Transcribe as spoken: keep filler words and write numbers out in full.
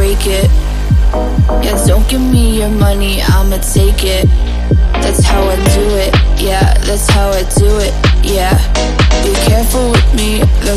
break it. Yeah, don't give me your money, I'ma take it. That's how I do it, yeah, that's how I do it, yeah. Be careful with me,